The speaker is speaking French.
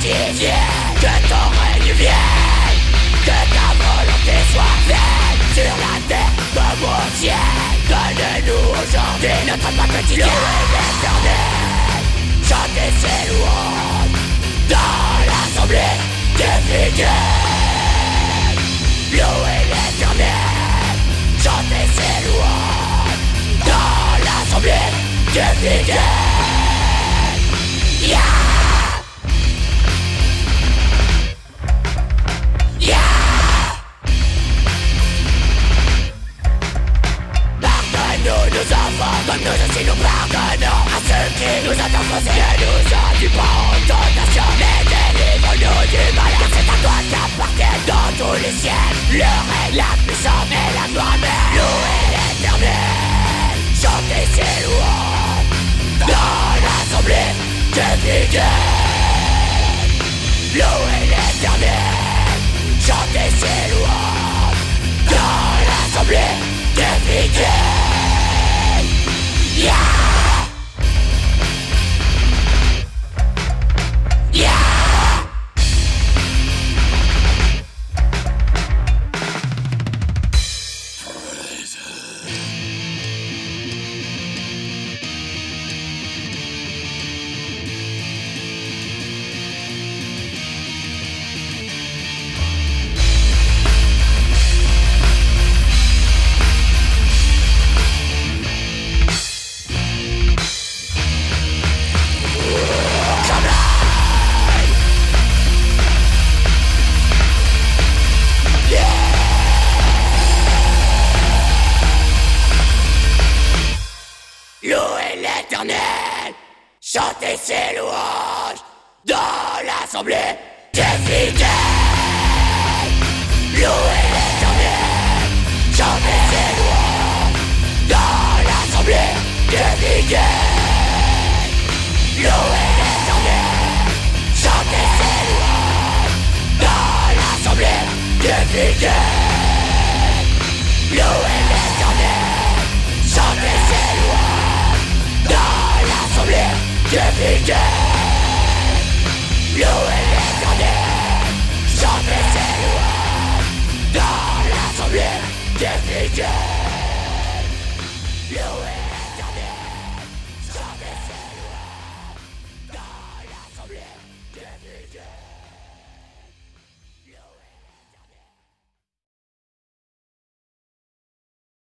quotidienne. Que ton règne vienne, que ta volonté soit faite sur la terre comme au ciel. Donne-nous aujourd'hui notre pain quotidien. Louer l'Éternel, chanter ses louanges dans l'assemblée des fidèles. Louer l'Éternel, chanter ses louanges dans l'assemblée des fidèles. Yeah! Pardonne-nous nos enfants comme nous aussi nous pardonnons à ceux qui nous ont offensés. Ne nous enduis pas en tentation, mais délivre-nous du mal. Car c'est à toi qu'appartiennent dans tous les ciels le règne, la puissance et la gloire. Louez l'Éternel, chantez ses louanges dans l'assemblée des fidèles. Louez l'Éternel, chantez ses louanges dans l'assemblée des fidèles. Yeah! Yeah! Louez l'Éternel, chantez ses louanges dans l'assemblée des fidèles. Louez l'Éternel, chantez ses louanges dans l'assemblée des fidèles. Louez l'Éternel, chantez ses louanges dans l'assemblée des fidèles. Louez l'Éternel, chantez ses louanges dans l'assemblée des fidèles.